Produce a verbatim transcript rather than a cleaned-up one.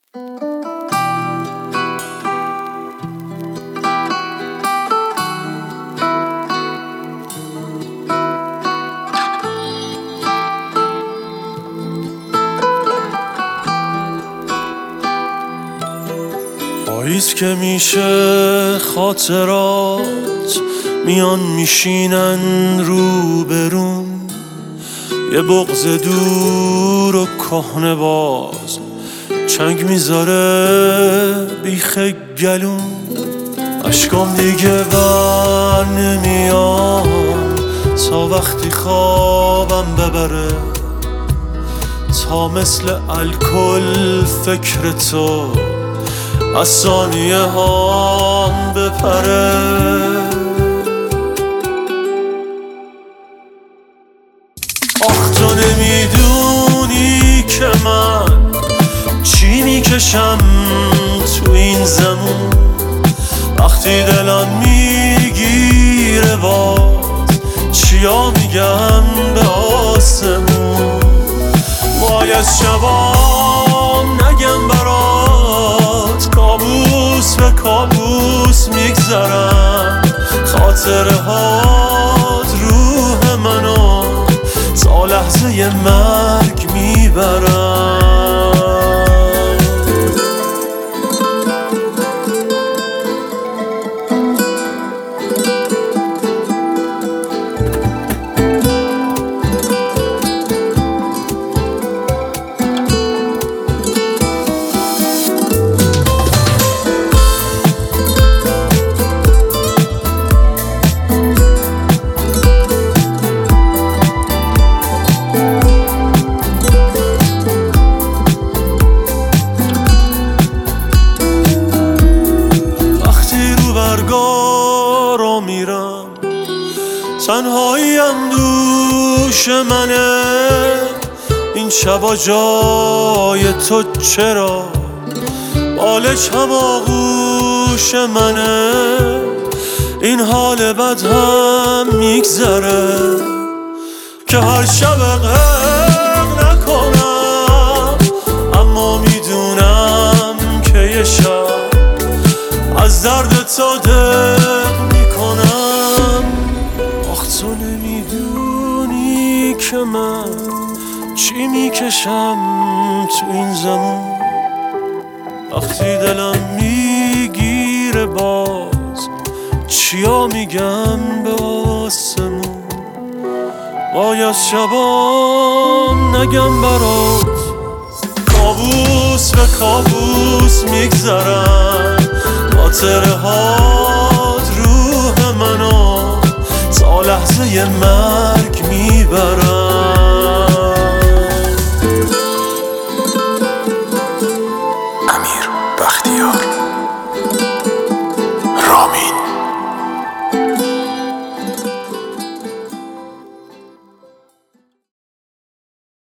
پاییز که میشه خاطرات میان میشینن رو برون، یه بغض دور و کهنه باز چنگ میذاره بیخ گلون. اشکام دیگه بر نمیان تا وقتی خوابم ببره، تا مثل الکل فکر تو از ثانیه هام بپره. آخ تو نمیدونی که من چی میکشم تو این زمون، وقتی دلم میگیره باز چیا میگم به آسمون. وای از شبام نگم برات، کابوس به کابوس میگذرم، خاطره هات روح منو تا لحظه مرگ میبرم. برگارا میرم تنهاییم دوش منه، این شبا جای تو چرا بالش هم آغوش منه. این حال بد هم میگذره که هر شب غرق نکنم، اما میدونم که یه شب از درد تو دق میکنم. آخ تو نمیدونی که من چی میکشم تو این زمون، وقتی دلم میگیره باز چیا میگم به آسمون. وای از شبام نگم برات، کابوس به کابوس میگذرم، خاطره هات روح منو تا لحظه مرگ میبرم.